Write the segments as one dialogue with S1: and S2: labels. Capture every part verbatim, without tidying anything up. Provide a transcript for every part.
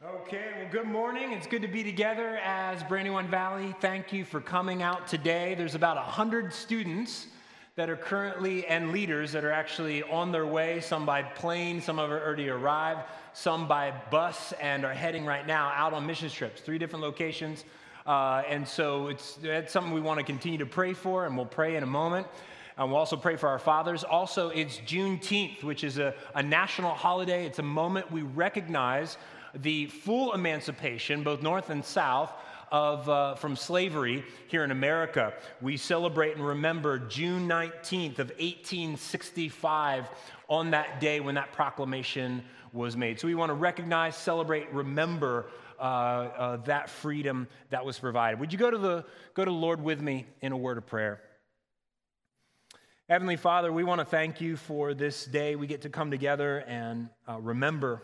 S1: Okay, well, good morning. It's good to be together as Brandywine Valley. Thank you for coming out today. There's about one hundred students that are currently, and leaders that are actually on their way, some by plane, some have already arrived, some by bus, and are heading right now out on mission trips, three different locations. Uh, and so it's, it's something we want to continue to pray for, and we'll pray in a moment. And we'll also pray for our fathers. Also, it's Juneteenth, which is a, a national holiday. It's a moment we recognize the full emancipation, both North and South, of uh, from slavery here in America. We celebrate and remember June nineteenth of eighteen sixty-five on that day when that proclamation was made. So we want to recognize, celebrate, remember uh, uh, that freedom that was provided. Would you go to the go to the Lord with me in a word of prayer? Heavenly Father, we want to thank you for this day we get to come together and uh, remember.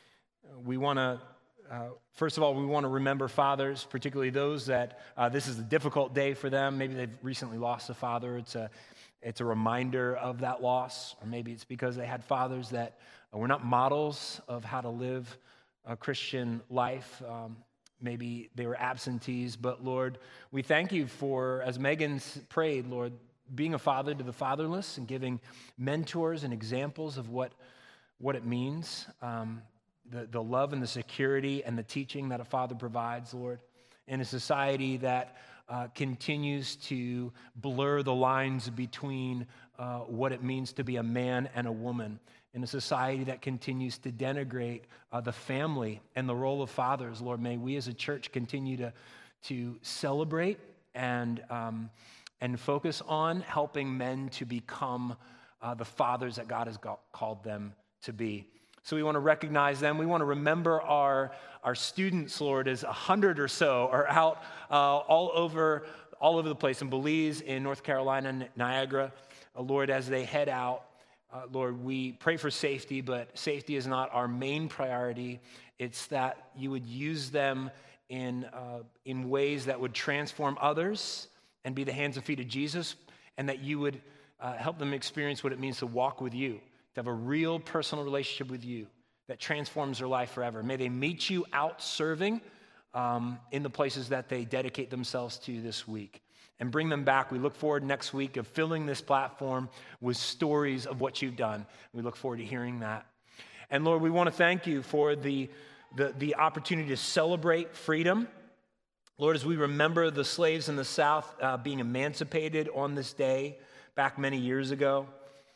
S1: We want to, uh, first of all, we want to remember fathers, particularly those that uh, this is a difficult day for them. Maybe they've recently lost a father. It's a, it's a reminder of that loss. Or maybe it's because they had fathers that were not models of how to live a Christian life. Um, maybe they were absentees. But Lord, we thank you for, as Megan's prayed, Lord, being a father to the fatherless and giving mentors and examples of what, what it means. Um, The, the love and the security and the teaching that a father provides, Lord, in a society that uh, continues to blur the lines between uh, what it means to be a man and a woman, in a society that continues to denigrate uh, the family and the role of fathers. Lord, may we as a church continue to, to celebrate and, um, and focus on helping men to become uh, the fathers that God has got, called them to be. So we want to recognize them. We want to remember our, our students, Lord, as a hundred or so are out uh, all over all over the place in Belize, in North Carolina, Niagara. Uh, Lord, as they head out, uh, Lord, we pray for safety, but safety is not our main priority. It's that you would use them in uh, in ways that would transform others and be the hands and feet of Jesus, and that you would uh, help them experience what it means to walk with you, to have a real personal relationship with you that transforms their life forever. May they meet you out serving um, in the places that they dedicate themselves to this week, and bring them back. We look forward next week of filling this platform with stories of what you've done. We look forward to hearing that. And Lord, we want to thank you for the, the, the opportunity to celebrate freedom. Lord, as we remember the slaves in the South uh, being emancipated on this day back many years ago,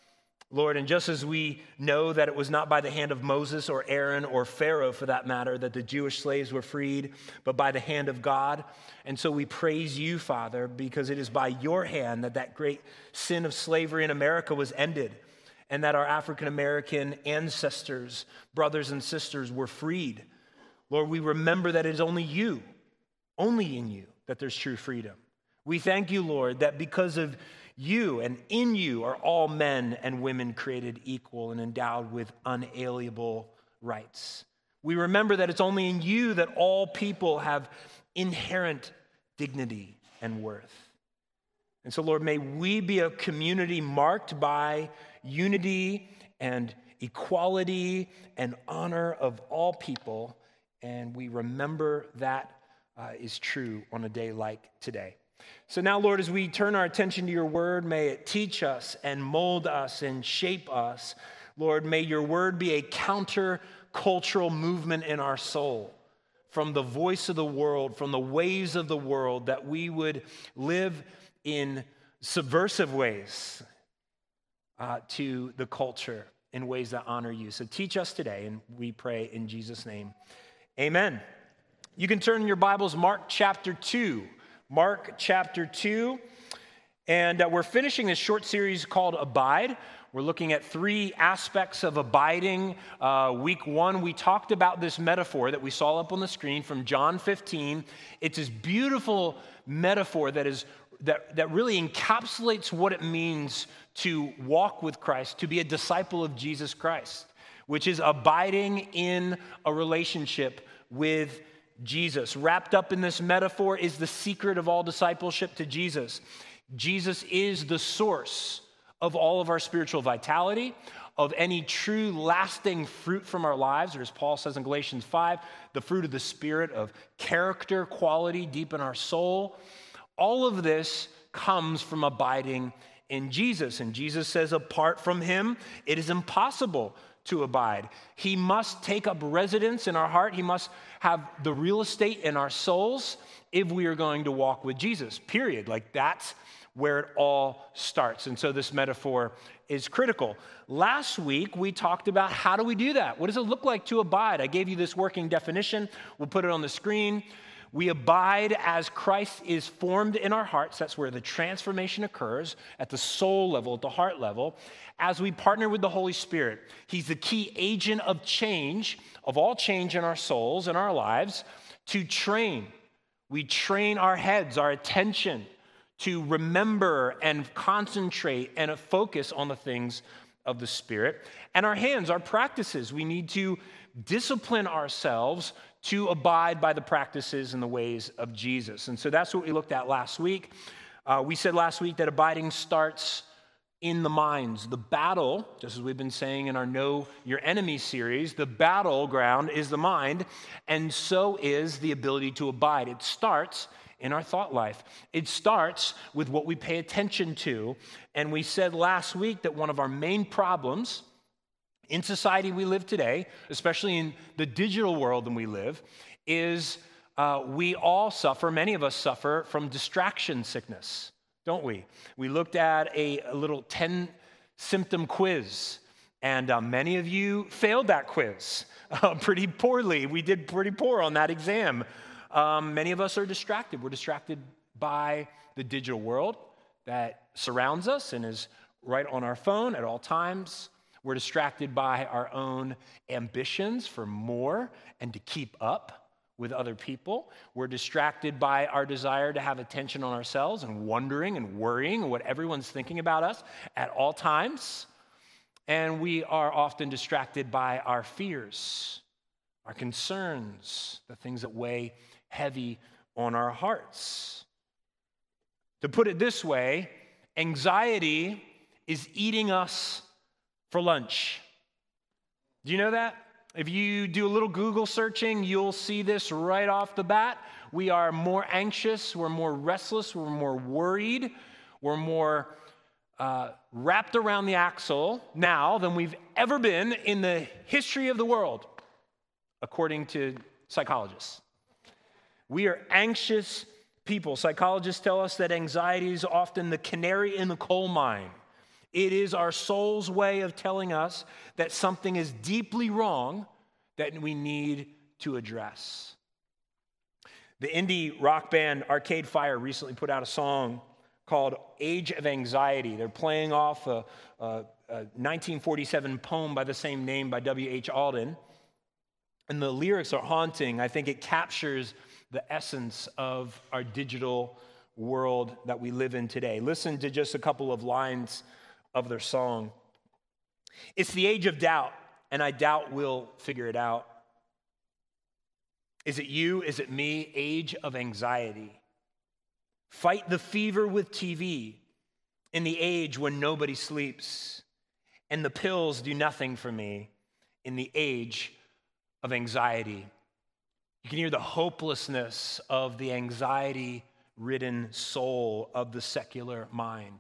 S1: Lord, and just as we know that it was not by the hand of Moses or Aaron or Pharaoh, for that matter, that the Jewish slaves were freed, but by the hand of God. And so we praise you, Father, because it is by your hand that that great sin of slavery in America was ended, and that our African-American ancestors, brothers and sisters, were freed. Lord, we remember that it is only you, only in you, that there's true freedom. We thank you, Lord, that because of you and in you are all men and women created equal and endowed with unalienable rights. We remember that it's only in you that all people have inherent dignity and worth. And so, Lord, may we be a community marked by unity and equality and honor of all people, and we remember that uh, is true on a day like today. So now, Lord, as we turn our attention to your word, may it teach us and mold us and shape us. Lord, may your word be a counter-cultural movement in our soul, from the voice of the world, from the ways of the world, that we would live in subversive ways uh, to the culture in ways that honor you. So teach us today, and we pray in Jesus' name. Amen. You can turn in your Bibles, Mark chapter two. Mark chapter two, and uh, we're finishing this short series called Abide. We're looking at three aspects of abiding. Uh, week one, we talked about this metaphor that we saw up on the screen from John fifteen. It's this beautiful metaphor that is that, that really encapsulates what it means to walk with Christ, to be a disciple of Jesus Christ, which is abiding in a relationship with Jesus. Wrapped up in this metaphor is the secret of all discipleship to Jesus. Jesus is the source of all of our spiritual vitality, of any true lasting fruit from our lives, or as Paul says in Galatians five, the fruit of the Spirit of character, quality deep in our soul, all of this comes from abiding in Jesus. And Jesus says, apart from him, it is impossible to abide. He must take up residence in our heart. He must have the real estate in our souls if we are going to walk with Jesus, period. Like that's where it all starts. And so this metaphor is critical. Last week, we talked about how do we do that? What does it look like to abide? I gave you this working definition. We'll put it on the screen. We abide as Christ is formed in our hearts. That's where the transformation occurs at the soul level, at the heart level, as we partner with the Holy Spirit. He's the key agent of change, of all change in our souls and our lives, to train. We train our heads, our attention, to remember and concentrate and focus on the things of the Spirit. And our hands, our practices. We need to discipline ourselves to abide by the practices and the ways of Jesus. And so that's what we looked at last week. Uh, we said last week that abiding starts in the minds. The battle, just as we've been saying in our Know Your Enemy series, the battleground is the mind, and so is the ability to abide. It starts in our thought life. It starts with what we pay attention to. And we said last week that one of our main problems in society we live today, especially in the digital world that we live, is uh, we all suffer, many of us suffer from distraction sickness, don't we? We looked at a, a little ten-symptom quiz, and uh, many of you failed that quiz uh, pretty poorly. We did pretty poor on that exam. Um, many of us are distracted. We're distracted by the digital world that surrounds us and is right on our phone at all times. We're distracted by our own ambitions for more and to keep up with other people. We're distracted by our desire to have attention on ourselves and wondering and worrying what everyone's thinking about us at all times. And we are often distracted by our fears, our concerns, the things that weigh heavy on our hearts. To put it this way, anxiety is eating us for lunch. Do you know that? If you do a little Google searching, you'll see this right off the bat. We are more anxious, we're more restless, we're more worried, we're more uh, wrapped around the axle now than we've ever been in the history of the world, according to psychologists. We are anxious people. Psychologists tell us that anxiety is often the canary in the coal mine. It is our soul's way of telling us that something is deeply wrong that we need to address. The indie rock band Arcade Fire recently put out a song called Age of Anxiety. They're playing off a, a, a nineteen forty-seven poem by the same name by W H Auden. And the lyrics are haunting. I think it captures the essence of our digital world that we live in today. Listen to just a couple of lines of their song. It's the age of doubt, and I doubt we'll figure it out. Is it you? Is it me? Age of anxiety. Fight the fever with T V in the age when nobody sleeps, and the pills do nothing for me in the age of anxiety. You can hear the hopelessness of the anxiety-ridden soul of the secular mind.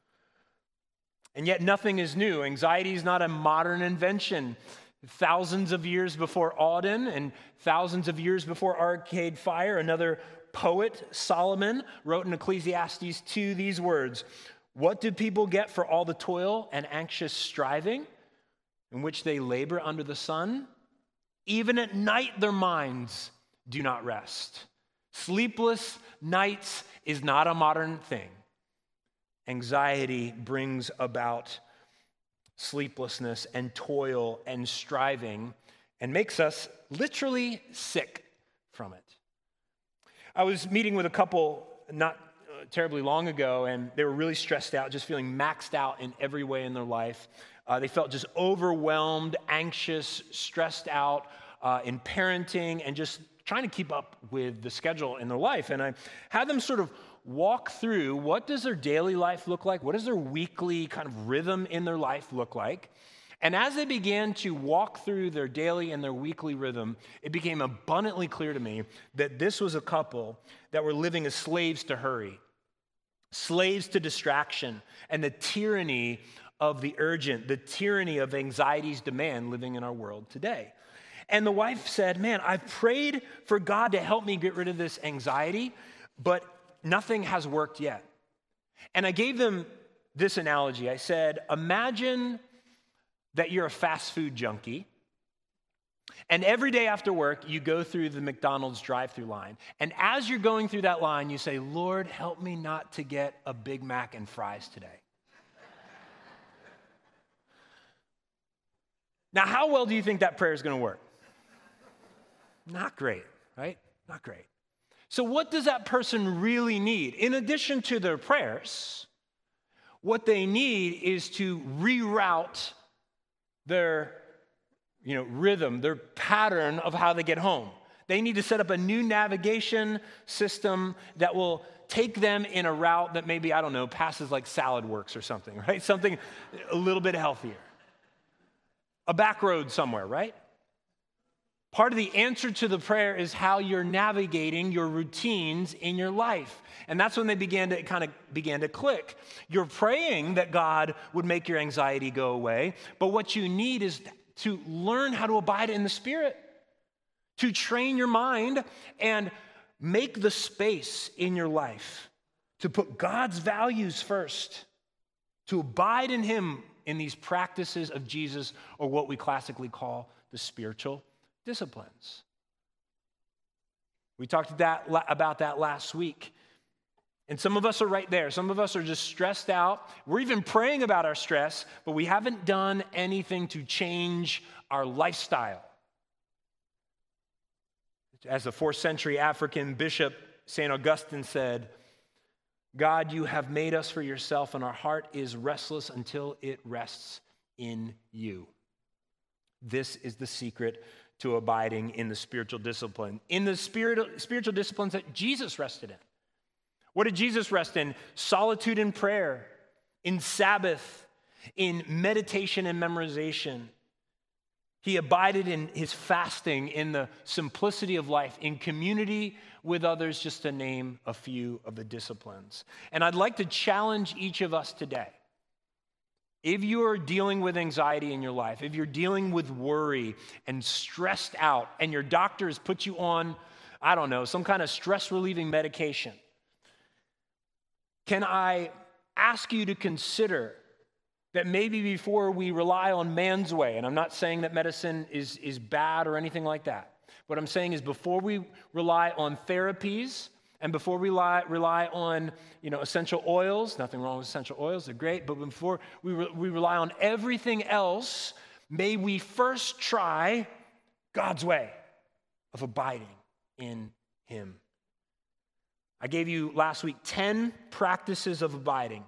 S1: And yet nothing is new. Anxiety is not a modern invention. Thousands of years before Auden and thousands of years before Arcade Fire, another poet, Solomon, wrote in Ecclesiastes two these words: "What do people get for all the toil and anxious striving in which they labor under the sun? Even at night their minds do not rest." Sleepless nights is not a modern thing. Anxiety brings about sleeplessness and toil and striving and makes us literally sick from it. I was meeting with a couple not uh, terribly long ago, and they were really stressed out, just feeling maxed out in every way in their life. Uh, they felt just overwhelmed, anxious, stressed out uh, in parenting and just trying to keep up with the schedule in their life. And I had them sort of walk through what does their daily life look like? What does their weekly kind of rhythm in their life look like? And as they began to walk through their daily and their weekly rhythm, it became abundantly clear to me that this was a couple that were living as slaves to hurry, slaves to distraction, and the tyranny of the urgent, the tyranny of anxiety's demand living in our world today. And the wife said, man, I've prayed for God to help me get rid of this anxiety, but nothing has worked yet. And I gave them this analogy. I said, imagine that you're a fast food junkie, and every day after work, you go through the McDonald's drive-through line. And as you're going through that line, you say, Lord, help me not to get a Big Mac and fries today. Now, how well do you think that prayer is going to work? Not great, right? Not great. So what does that person really need? In addition to their prayers, what they need is to reroute their, you know, rhythm, their pattern of how they get home. They need to set up a new navigation system that will take them in a route that maybe, I don't know, passes like Salad Works or something, right? Something a little bit healthier. A back road somewhere, right? Part of the answer to the prayer is how you're navigating your routines in your life. And that's when they began to kind of began to click. You're praying that God would make your anxiety go away, but what you need is to learn how to abide in the Spirit, to train your mind and make the space in your life to put God's values first, to abide in Him in these practices of Jesus, or what we classically call the spiritual disciplines. We talked that, about that last week. And some of us are right there. Some of us are just stressed out. We're even praying about our stress, but we haven't done anything to change our lifestyle. As the fourth century African bishop Saint Augustine said, God, you have made us for yourself, and our heart is restless until it rests in you. This is the secret to abiding in the spiritual discipline, in the spirit, spiritual disciplines that Jesus rested in. What did Jesus rest in? Solitude and prayer, in Sabbath, in meditation and memorization. He abided in his fasting, in the simplicity of life, in community with others, just to name a few of the disciplines. And I'd like to challenge each of us today. If you are dealing with anxiety in your life, if you're dealing with worry and stressed out, and your doctor has put you on, I don't know, some kind of stress-relieving medication, can I ask you to consider that maybe before we rely on man's way, and I'm not saying that medicine is, is bad or anything like that. What I'm saying is before we rely on therapies and before we rely, rely on, you know, essential oils, nothing wrong with essential oils, they're great, but before we, re, we rely on everything else, may we first try God's way of abiding in Him. I gave you last week ten practices of abiding.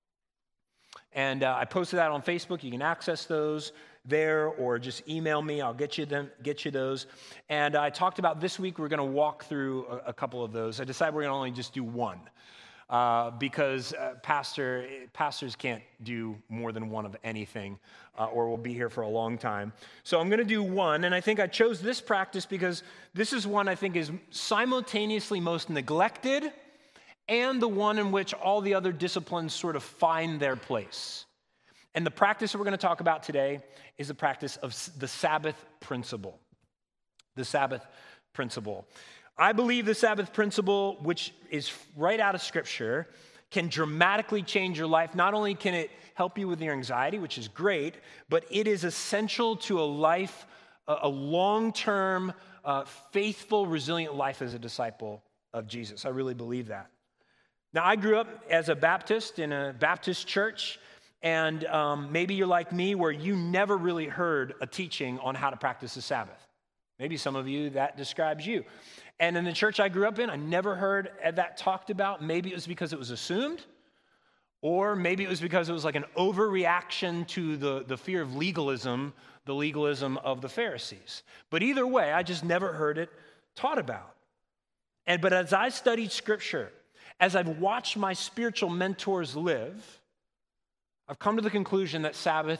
S1: And uh, I posted that on Facebook. You can access those there or just email me. I'll get you them, get you those. And I talked about this week, we're going to walk through a, a couple of those. I decided we're going to only just do one uh, because uh, pastor pastors can't do more than one of anything uh, or we'll be here for a long time. So I'm going to do one. And I think I chose this practice because this is one I think is simultaneously most neglected and the one in which all the other disciplines sort of find their place. And the practice that we're going to talk about today is the practice of the Sabbath principle. The Sabbath principle. I believe the Sabbath principle, which is right out of Scripture, can dramatically change your life. Not only can it help you with your anxiety, which is great, but it is essential to a life, a long-term, uh, faithful, resilient life as a disciple of Jesus. I really believe that. Now, I grew up as a Baptist in a Baptist church, and um, maybe you're like me where you never really heard a teaching on how to practice the Sabbath. Maybe some of you, that describes you. And in the church I grew up in, I never heard that talked about. Maybe it was because it was assumed, or maybe it was because it was like an overreaction to the, the fear of legalism, the legalism of the Pharisees. But either way, I just never heard it taught about. And but as I studied Scripture, as I've watched my spiritual mentors live, I've come to the conclusion that Sabbath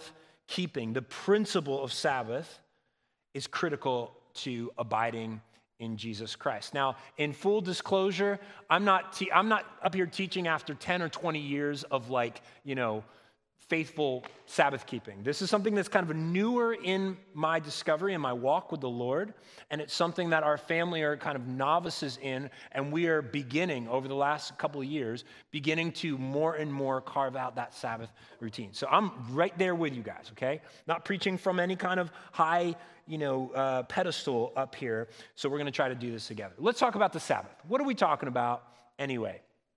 S1: keeping, the principle of Sabbath, is critical to abiding in Jesus Christ. Now, in full disclosure, I'm not te- I'm not up here teaching after ten or twenty years of like, you know, faithful Sabbath keeping. This is something that's kind of newer in my discovery and my walk with the Lord, and it's something that our family are kind of novices in, and we are beginning over the last couple of years, beginning to more and more carve out that Sabbath routine. So I'm right there with you guys, okay? Not preaching from any kind of high, you know, uh, pedestal up here, so we're going to try to do this together. Let's talk about the Sabbath. What are we talking about anyway?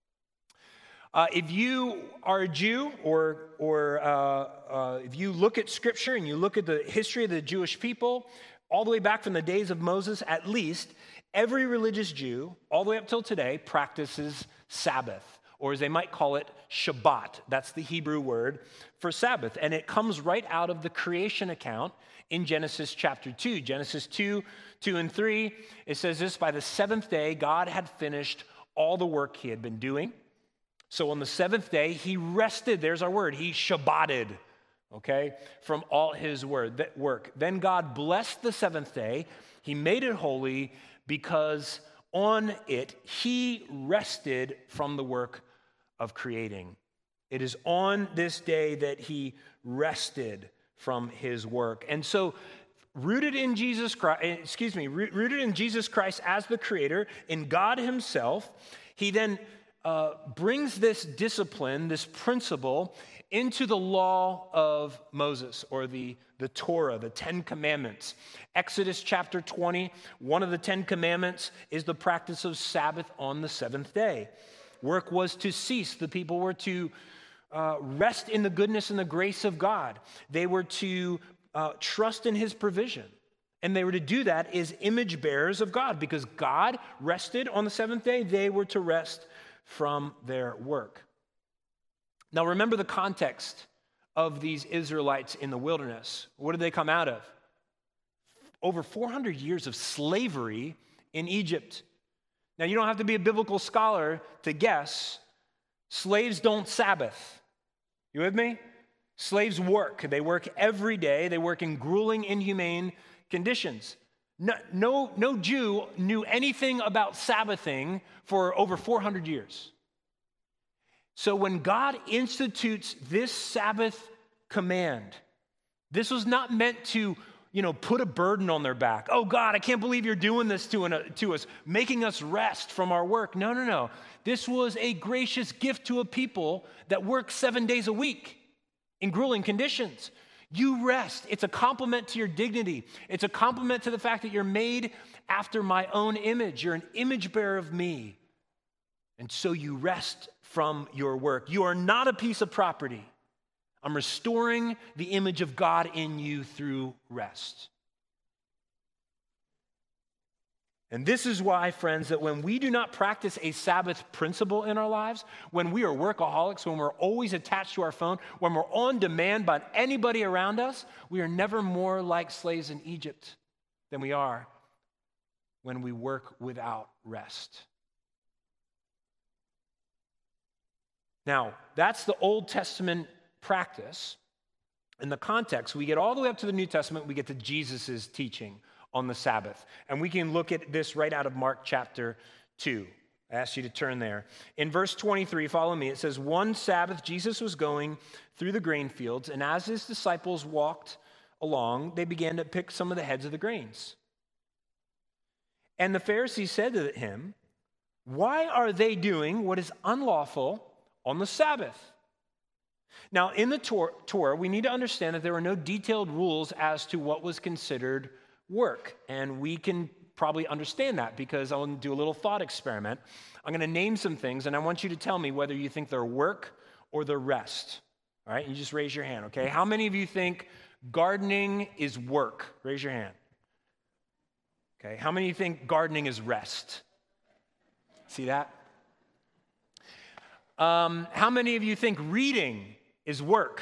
S1: Uh, if you are a Jew, or, or uh, uh, if you look at Scripture and you look at the history of the Jewish people, all the way back from the days of Moses, at least, every religious Jew, all the way up till today, practices Sabbath, or as they might call it, Shabbat. That's the Hebrew word for Sabbath, and it comes right out of the creation account in Genesis chapter two. Genesis two, two and three, it says this: by the seventh day, God had finished all the work he had been doing. So on the seventh day, he rested. There's our word. He Shabbated, okay, from all his word, that work. Then God blessed the seventh day. He made it holy because on it, he rested from the work of creating. It is on this day that he rested from his work. And so rooted in Jesus Christ, excuse me, rooted in Jesus Christ as the creator, in God himself, he then Uh, brings this discipline, this principle, into the law of Moses, or the, the Torah, the Ten Commandments. Exodus chapter twenty, one of the Ten Commandments is the practice of Sabbath on the seventh day. Work was to cease. The people were to uh, rest in the goodness and the grace of God. They were to uh, trust in his provision. And they were to do that as image bearers of God, because God rested on the seventh day. They were to rest from their work. Now remember the context of these Israelites in the wilderness. What did they come out of? Over four hundred years of slavery in Egypt. Now you don't have to be a biblical scholar to guess. Slaves don't Sabbath. You with me? Slaves work. They work every day. They work in grueling, inhumane conditions. No, no, no Jew knew anything about Sabbathing for over four hundred years. So when God institutes this Sabbath command, this was not meant to, you know, put a burden on their back. Oh God, I can't believe you're doing this to, an, to us, making us rest from our work. No, no, no. This was a gracious gift to a people that work seven days a week in grueling conditions. You rest. It's a compliment to your dignity. It's a compliment to the fact that you're made after my own image. You're an image bearer of me. And so you rest from your work. You are not a piece of property. I'm restoring the image of God in you through rest. And this is why, friends, that when we do not practice a Sabbath principle in our lives, when we are workaholics, when we're always attached to our phone, when we're on demand by anybody around us, we are never more like slaves in Egypt than we are when we work without rest. Now, that's the Old Testament practice. In the context, we get all the way up to the New Testament, we get to Jesus' teaching on the Sabbath. And we can look at this right out of Mark chapter two. I ask you to turn there. In verse twenty-three, follow me, it says, one Sabbath, Jesus was going through the grain fields, and as his disciples walked along, they began to pick some of the heads of the grains. And the Pharisees said to him, why are they doing what is unlawful on the Sabbath? Now, in the Torah, we need to understand that there were no detailed rules as to what was considered work. And we can probably understand that because I want to do a little thought experiment. I'm going to name some things, and I want you to tell me whether you think they're work or they're rest. All right? You just raise your hand, okay? How many of you think gardening is work? Raise your hand. Okay. How many of you think gardening is rest? See that? Um, how many of you think reading is work?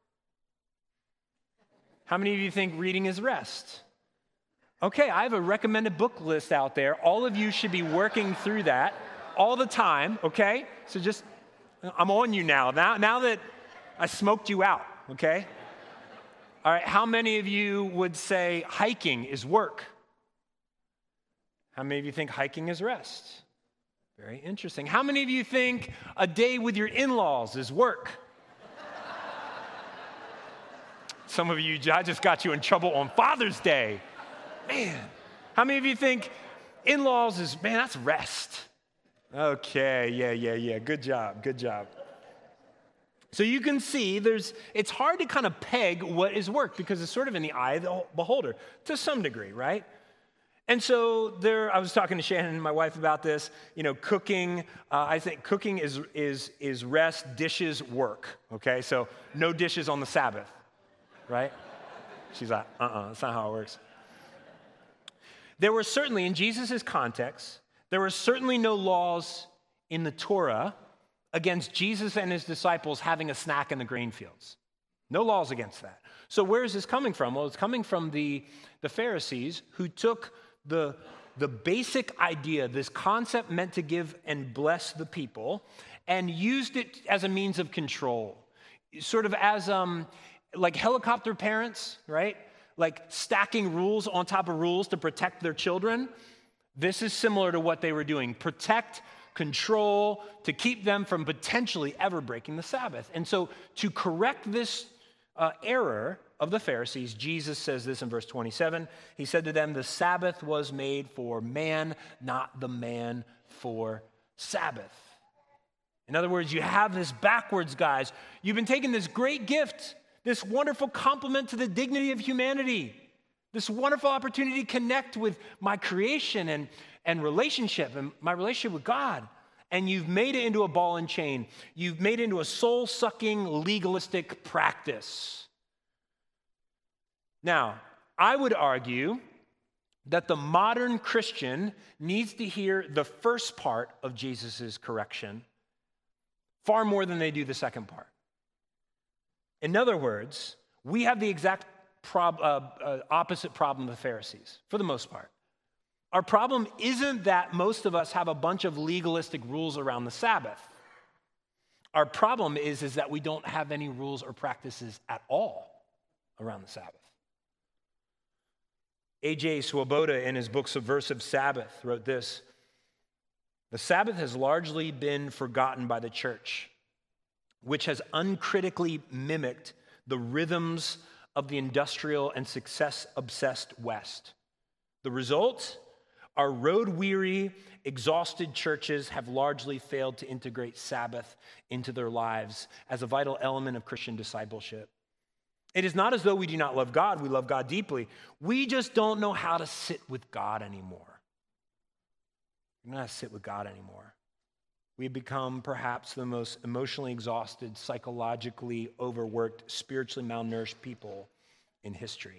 S1: How many of you think reading is rest? Okay, I have a recommended book list out there. All of you should be working through that all the time, okay? So just, I'm on you now. Now, now that I smoked you out, okay? All right, how many of you would say hiking is work? How many of you think hiking is rest? Very interesting. How many of you think a day with your in-laws is work? Some of you, I just got you in trouble on Father's Day. Man, how many of you think in-laws is, man, that's rest? Okay, yeah, yeah, yeah, good job, good job. So you can see there's, it's hard to kind of peg what is work because it's sort of in the eye of the beholder to some degree, right? And so there, I was talking to Shannon and my wife about this. You know, cooking. Uh, I think cooking is is is rest, dishes, work. Okay, so no dishes on the Sabbath, right? She's like, uh-uh, that's not how it works. There were certainly, in Jesus' context, there were certainly no laws in the Torah against Jesus and his disciples having a snack in the grain fields. No laws against that. So where is this coming from? Well, it's coming from the, the Pharisees who took the, the basic idea, this concept meant to give and bless the people, and used it as a means of control. Sort of as um, like helicopter parents, right? Like stacking rules on top of rules to protect their children. This is similar to what they were doing. Protect, control, to keep them from potentially ever breaking the Sabbath. And so to correct this uh, error of the Pharisees, Jesus says this in verse twenty-seven. He said to them, the Sabbath was made for man, not the man for Sabbath. In other words, you have this backwards, guys. You've been taking this great gift, this wonderful compliment to the dignity of humanity, this wonderful opportunity to connect with my creation and, and relationship and my relationship with God. And you've made it into a ball and chain. You've made it into a soul-sucking, legalistic practice. Now, I would argue that the modern Christian needs to hear the first part of Jesus' correction far more than they do the second part. In other words, we have the exact prob- uh, uh, opposite problem of the Pharisees, for the most part. Our problem isn't that most of us have a bunch of legalistic rules around the Sabbath. Our problem is, is that we don't have any rules or practices at all around the Sabbath. A J Swoboda, in his book Subversive Sabbath, wrote this: the Sabbath has largely been forgotten by the church, which has uncritically mimicked the rhythms of the industrial and success-obsessed West. The result? Our road-weary, exhausted churches have largely failed to integrate Sabbath into their lives as a vital element of Christian discipleship. It is not as though we do not love God. We love God deeply. We just don't know how to sit with God anymore. We don't know how to sit with God anymore. We've become perhaps the most emotionally exhausted, psychologically overworked, spiritually malnourished people in history.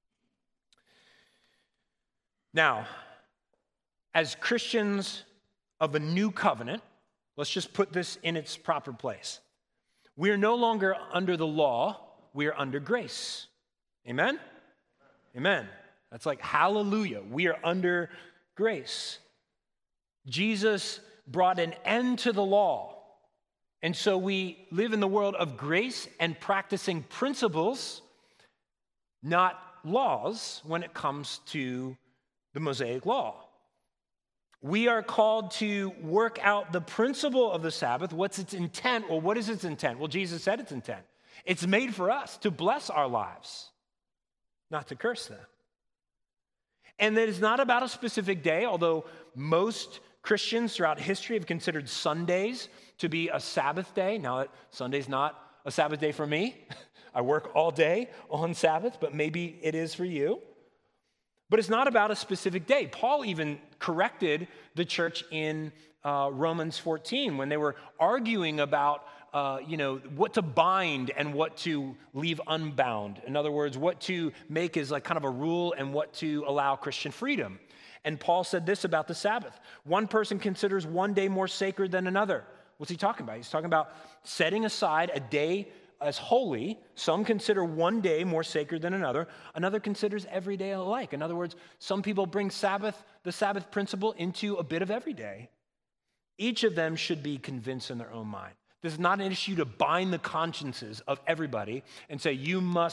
S1: Now, as Christians of a new covenant, let's just put this in its proper place. We are no longer under the law, we are under grace. Amen? Amen. That's like hallelujah. We are under grace. Jesus brought an end to the law. And so we live in the world of grace and practicing principles, not laws, when it comes to the Mosaic law. We are called to work out the principle of the Sabbath. What's its intent? Well, what is its intent? Well, Jesus said its intent. It's made for us to bless our lives, not to curse them. And that is not about a specific day, although most Christians throughout history have considered Sundays to be a Sabbath day. Now, Sunday's not a Sabbath day for me. I work all day on Sabbath, but maybe it is for you. But it's not about a specific day. Paul even corrected the church in uh, Romans fourteen when they were arguing about uh, you know, what to bind and what to leave unbound. In other words, what to make as like kind of a rule and what to allow Christian freedom. And Paul said this about the Sabbath. One person considers one day more sacred than another. What's he talking about? He's talking about setting aside a day as holy. Some consider one day more sacred than another. Another considers every day alike. In other words, some people bring Sabbath, the Sabbath principle into a bit of every day. Each of them should be convinced in their own mind. This is not an issue to bind the consciences of everybody and say, you must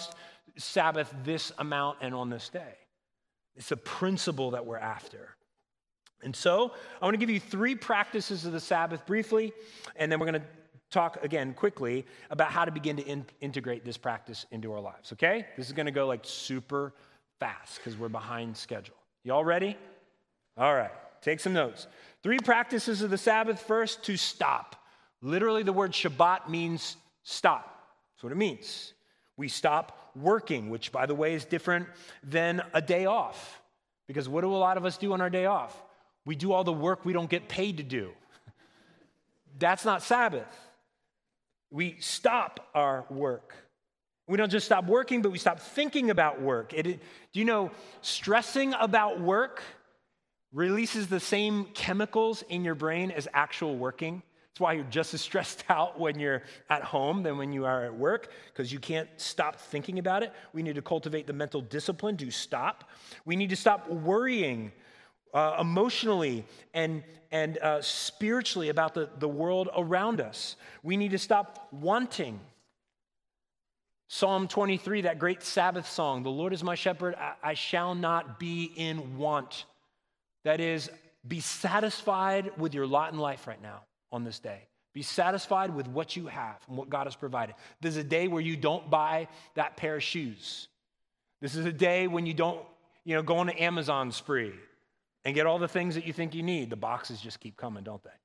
S1: Sabbath this amount and on this day. It's a principle that we're after. And so I want to give you three practices of the Sabbath briefly, and then we're going to talk again quickly about how to begin to in- integrate this practice into our lives, okay? This is going to go like super fast because we're behind schedule. You all ready? All right, take some notes. Three practices of the Sabbath. First, to stop. Literally, the word Shabbat means stop. That's what it means. We stop working, which, by the way, is different than a day off. Because what do a lot of us do on our day off? We do all the work we don't get paid to do. That's not Sabbath. We stop our work. We don't just stop working, but we stop thinking about work. It, it, do you know, stressing about work releases the same chemicals in your brain as actual working. That's why you're just as stressed out when you're at home than when you are at work, because you can't stop thinking about it. We need to cultivate the mental discipline to stop. We need to stop worrying uh, emotionally and, and uh, spiritually about the, the world around us. We need to stop wanting. Psalm twenty-three, that great Sabbath song, "The Lord is my shepherd, I, I shall not be in want." That is, be satisfied with your lot in life right now on this day. Be satisfied with what you have and what God has provided. This is a day where you don't buy that pair of shoes. This is a day when you don't, you know, go on an Amazon spree and get all the things that you think you need. The boxes just keep coming, don't they?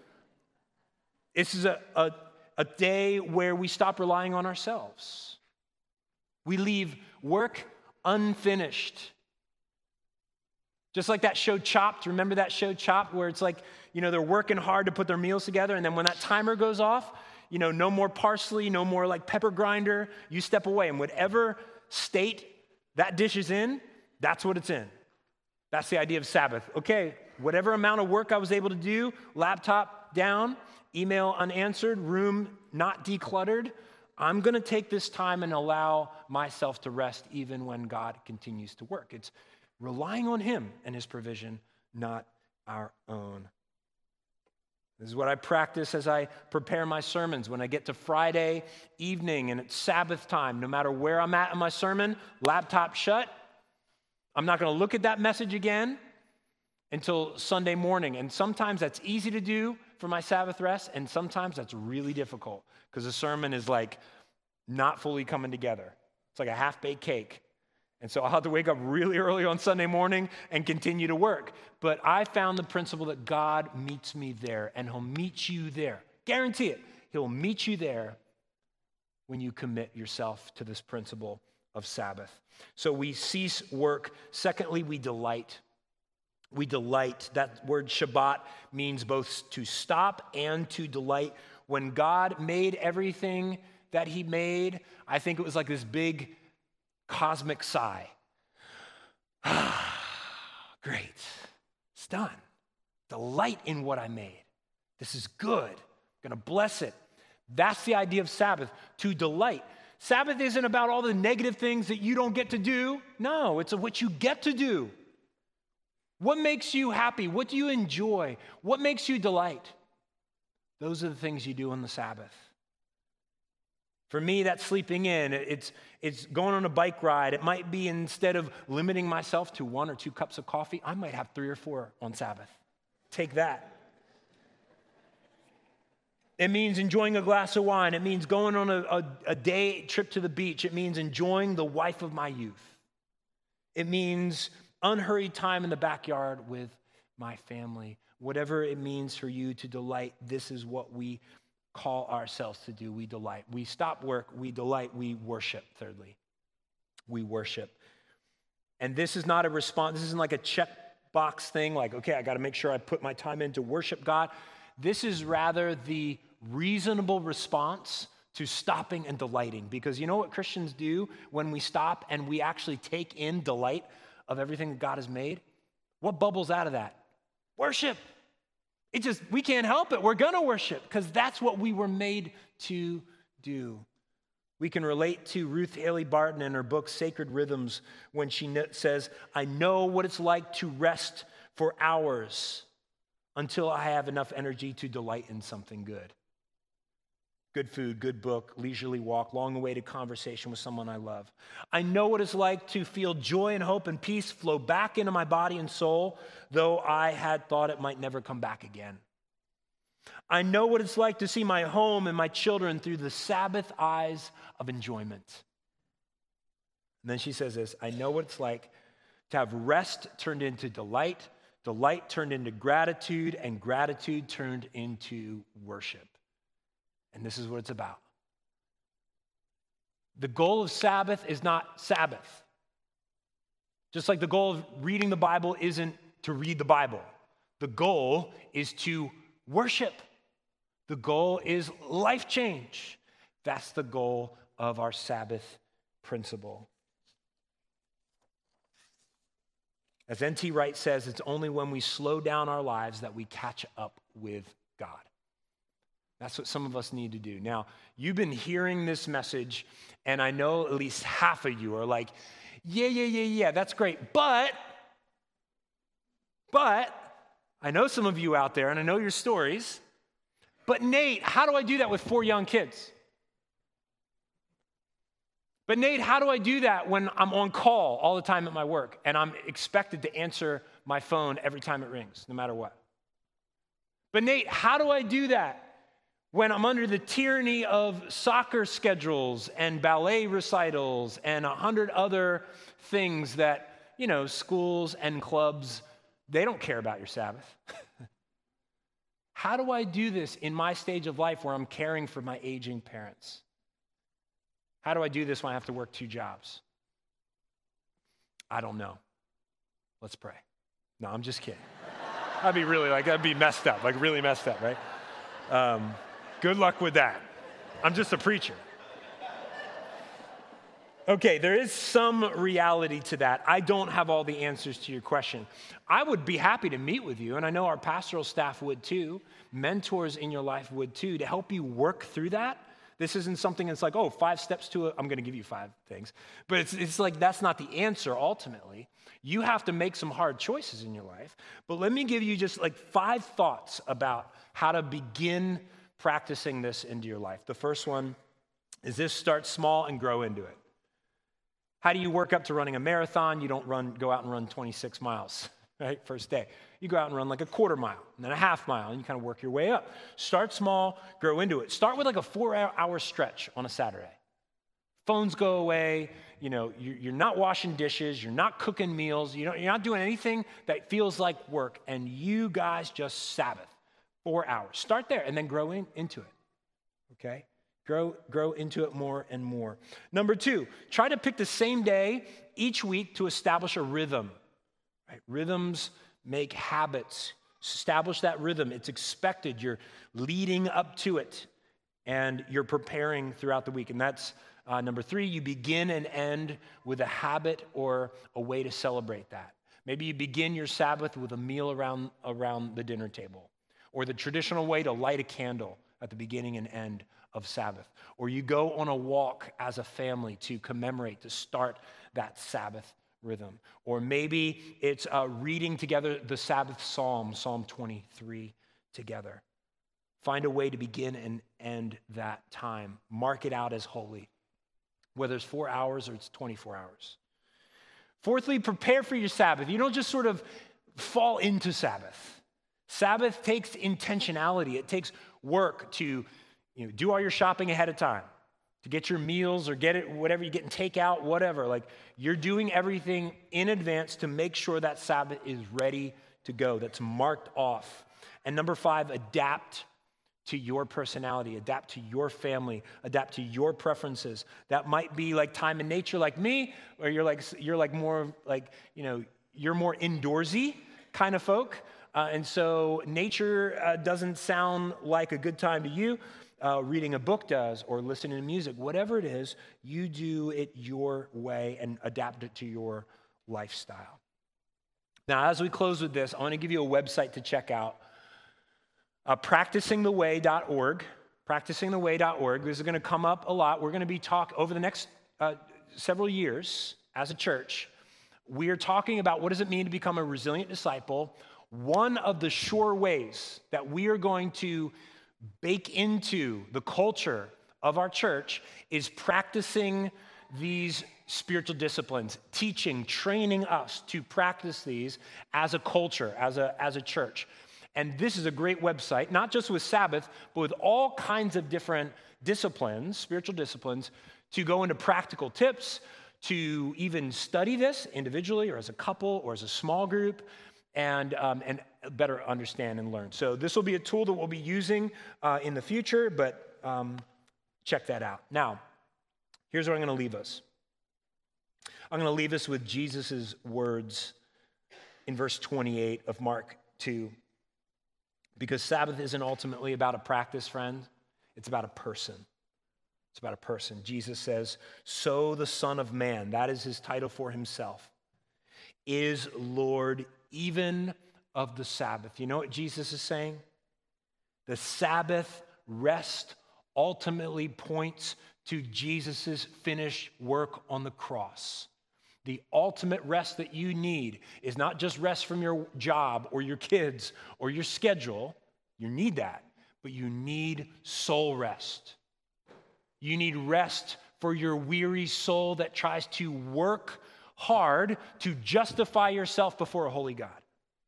S1: This is a, a, a day where we stop relying on ourselves. We leave work unfinished. Just like that show Chopped. Remember that show Chopped, where it's like, you know, they're working hard to put their meals together, and then when that timer goes off, you know, no more parsley, no more like pepper grinder, you step away, and whatever state that dish is in, that's what it's in. That's the idea of Sabbath. Okay, whatever amount of work I was able to do, laptop down, email unanswered, room not decluttered, I'm going to take this time and allow myself to rest even when God continues to work. It's relying on him and his provision, not our own. This is what I practice as I prepare my sermons. When I get to Friday evening and it's Sabbath time, no matter where I'm at in my sermon, laptop shut, I'm not going to look at that message again until Sunday morning. And sometimes that's easy to do for my Sabbath rest, and sometimes that's really difficult because the sermon is like not fully coming together. It's like a half-baked cake. And so I'll have to wake up really early on Sunday morning and continue to work. But I found the principle that God meets me there, and he'll meet you there. Guarantee it. He'll meet you there when you commit yourself to this principle of Sabbath. So we cease work. Secondly, we delight. We delight. That word Shabbat means both to stop and to delight. When God made everything that he made, I think it was like this big cosmic sigh. Great. It's done. Delight in what I made. This is good. I'm going to bless it. That's the idea of Sabbath, to delight. Sabbath isn't about all the negative things that you don't get to do. No, it's what you get to do. What makes you happy? What do you enjoy? What makes you delight? Those are the things you do on the Sabbath. For me, that's sleeping in. It's, it's going on a bike ride. It might be, instead of limiting myself to one or two cups of coffee, I might have three or four on Sabbath. Take that. It means enjoying a glass of wine. It means going on a, a, a day trip to the beach. It means enjoying the wife of my youth. It means unhurried time in the backyard with my family. Whatever it means for you to delight, this is what we call ourselves to do. We delight. We stop work. We delight. We worship. Thirdly, we worship. And this is not a response. This isn't like a checkbox thing, like, okay, I got to make sure I put my time in to worship God. This is rather the reasonable response to stopping and delighting. Because you know what Christians do when we stop and we actually take in delight of everything that God has made? What bubbles out of that? Worship. It just, we can't help it. We're going to worship because that's what we were made to do. We can relate to Ruth Haley Barton in her book, Sacred Rhythms, when she says, I know what it's like to rest for hours until I have enough energy to delight in something good. good food, good book, leisurely walk, long-awaited conversation with someone I love. I know what it's like to feel joy and hope and peace flow back into my body and soul, though I had thought it might never come back again. I know what it's like to see my home and my children through the Sabbath eyes of enjoyment. And then she says this, I know what it's like to have rest turned into delight, delight turned into gratitude, and gratitude turned into worship. And this is what it's about. The goal of Sabbath is not Sabbath. Just like the goal of reading the Bible isn't to read the Bible. The goal is to worship. The goal is life change. That's the goal of our Sabbath principle. As N T Wright says, it's only when we slow down our lives that we catch up with God. That's what some of us need to do. Now, you've been hearing this message, and I know at least half of you are like, yeah, yeah, yeah, yeah, that's great. But, but, I know some of you out there, and I know your stories, but Nate, how do I do that with four young kids? But Nate, how do I do that when I'm on call all the time at my work, and I'm expected to answer my phone every time it rings, no matter what? But Nate, how do I do that when I'm under the tyranny of soccer schedules and ballet recitals and a hundred other things that, you know, schools and clubs, they don't care about your Sabbath. How do I do this in my stage of life where I'm caring for my aging parents? How do I do this when I have to work two jobs? I don't know. Let's pray. No, I'm just kidding. I'd be really like, that'd be messed up, like really messed up, right? Um, Good luck with that. I'm just a preacher. Okay, there is some reality to that. I don't have all the answers to your question. I would be happy to meet with you, and I know our pastoral staff would too. Mentors in your life would too, to help you work through that. This isn't something that's like, oh, five steps to it. I'm going to give you five things. But it's, it's like that's not the answer ultimately. You have to make some hard choices in your life. But let me give you just like five thoughts about how to begin practicing this into your life. The first one is this: start small and grow into it. How do you work up to running a marathon? You don't run, go out and run twenty-six miles, right? First day. You go out and run like a quarter mile, and then a half mile, and you kind of work your way up. Start small, grow into it. Start with like a four-hour stretch on a Saturday. Phones go away. You know, you're not washing dishes. You're not cooking meals. You know, you're not doing anything that feels like work, and you guys just Sabbath. Four hours. Start there and then grow in, into it, okay? Grow, grow into it more and more. Number two, try to pick the same day each week to establish a rhythm, right? Rhythms make habits. Establish that rhythm. It's expected. You're leading up to it, and you're preparing throughout the week. And that's uh, number three, you begin and end with a habit or a way to celebrate that. Maybe you begin your Sabbath with a meal around, around the dinner table, or the traditional way to light a candle at the beginning and end of Sabbath. Or you go on a walk as a family to commemorate, to start that Sabbath rhythm. Or maybe it's uh, reading together the Sabbath psalm, Psalm twenty-three, together. Find a way to begin and end that time. Mark it out as holy, whether it's four hours or it's twenty-four hours. Fourthly, prepare for your Sabbath. You don't just sort of fall into Sabbath. Sabbath takes intentionality. It takes work to, you know, do all your shopping ahead of time, to get your meals or get it, whatever you get in takeout, whatever. Like, you're doing everything in advance to make sure that Sabbath is ready to go, that's marked off. And number five, adapt to your personality, adapt to your family, adapt to your preferences. That might be like time in nature like me, or you're like, you're like more like, you know, you're more indoorsy kind of folk. Uh, and so nature uh, doesn't sound like a good time to you. Uh, reading a book does, or listening to music, whatever it is, you do it your way and adapt it to your lifestyle. Now, as we close with this, I want to give you a website to check out, uh, practicing the way dot org, practicing the way dot org. This is going to come up a lot. We're going to be talking over the next uh, several years as a church. We are talking about what does it mean to become a resilient disciple. One of the sure ways that we are going to bake into the culture of our church is practicing these spiritual disciplines, teaching, training us to practice these as a culture, as a, as a church. And this is a great website, not just with Sabbath, but with all kinds of different disciplines, spiritual disciplines, to go into practical tips, to even study this individually or as a couple or as a small group, and, um, and better understand and learn. So this will be a tool that we'll be using uh, in the future, but um, check that out. Now, here's where I'm going to leave us. I'm going to leave us with Jesus' words in verse twenty-eight of Mark two. Because Sabbath isn't ultimately about a practice, friend. It's about a person. It's about a person. Jesus says, so the Son of Man, that is his title for himself, is Lord even of the Sabbath. You know what Jesus is saying? The Sabbath rest ultimately points to Jesus' finished work on the cross. The ultimate rest that you need is not just rest from your job or your kids or your schedule. You need that, but you need soul rest. You need rest for your weary soul that tries to work hard to justify yourself before a holy God.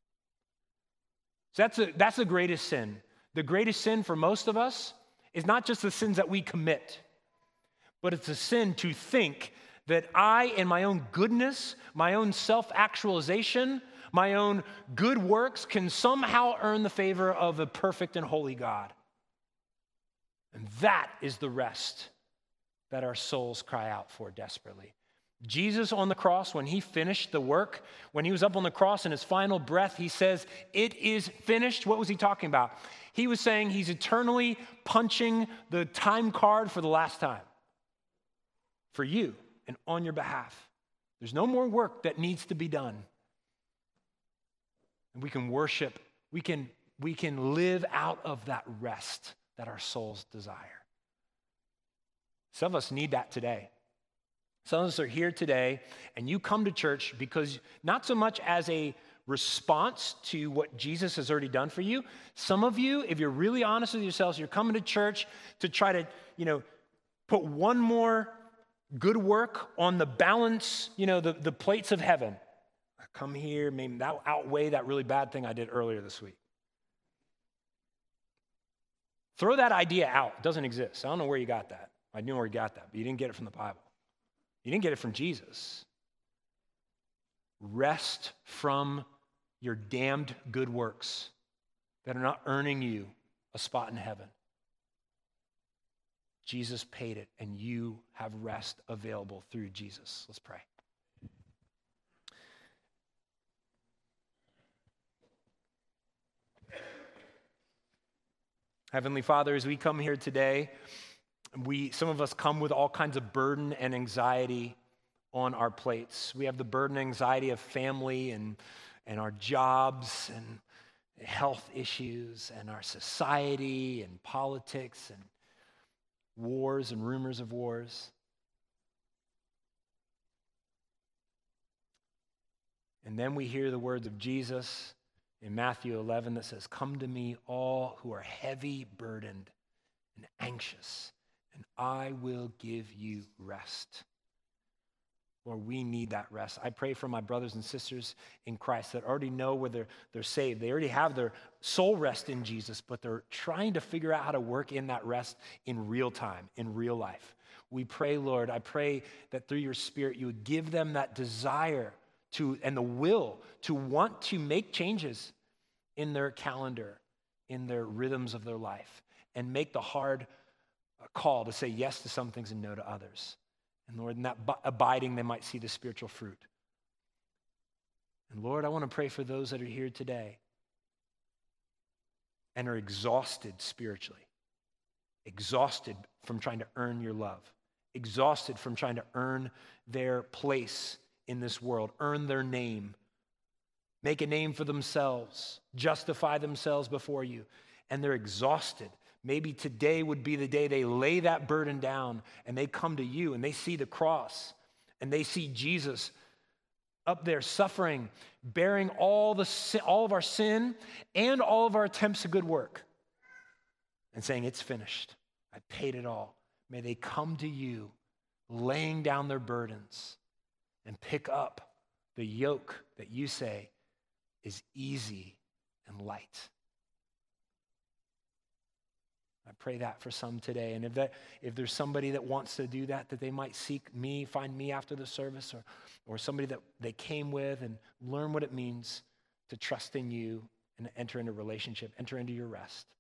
S1: So that's, a, that's the greatest sin. The greatest sin for most of us is not just the sins that we commit, but it's a sin to think that I, in my own goodness, my own self-actualization, my own good works, can somehow earn the favor of a perfect and holy God. And that is the rest that our souls cry out for desperately. Jesus on the cross, when he finished the work, when he was up on the cross in his final breath, he says, it is finished. What was he talking about? He was saying he's eternally punching the time card for the last time for you and on your behalf. There's no more work that needs to be done. And we can worship, we can, we can live out of that rest that our souls desire. Some of us need that today. Some of us are here today, and you come to church because not so much as a response to what Jesus has already done for you. Some of you, if you're really honest with yourselves, you're coming to church to try to, you know, put one more good work on the balance, you know, the, the plates of heaven. I come here, maybe that will outweigh that really bad thing I did earlier this week. Throw that idea out. It doesn't exist. I don't know where you got that. I knew where you got that, but you didn't get it from the Bible. You didn't get it from Jesus. Rest from your damned good works that are not earning you a spot in heaven. Jesus paid it, and you have rest available through Jesus. Let's pray. Heavenly Father, as we come here today, we some of us come with all kinds of burden and anxiety on our plates. We have the burden and anxiety of family and, and our jobs and health issues and our society and politics and wars and rumors of wars. And then we hear the words of Jesus in Matthew eleven that says, come to me all who are heavy burdened and anxious, and I will give you rest. Lord, we need that rest. I pray for my brothers and sisters in Christ that already know where they're, they're saved. They already have their soul rest in Jesus, but they're trying to figure out how to work in that rest in real time, in real life. We pray, Lord, I pray that through your Spirit, you would give them that desire to and the will to want to make changes in their calendar, in their rhythms of their life, and make the hard call to say yes to some things and no to others. And Lord, in that abiding, they might see the spiritual fruit. And Lord, I want to pray for those that are here today and are exhausted spiritually, exhausted from trying to earn your love, exhausted from trying to earn their place in this world, earn their name, make a name for themselves, justify themselves before you, and they're exhausted. Maybe today would be the day they lay that burden down and they come to you and they see the cross and they see Jesus up there suffering, bearing all the sin, all of our sin and all of our attempts at good work. and saying, it's finished. I paid it all. May they come to you, laying down their burdens, and pick up the yoke that you say is easy and light. I pray that for some today. And if that, if there's somebody that wants to do that, that they might seek me, find me after the service, or, or somebody that they came with and learn what it means to trust in you and enter into a relationship, enter into your rest.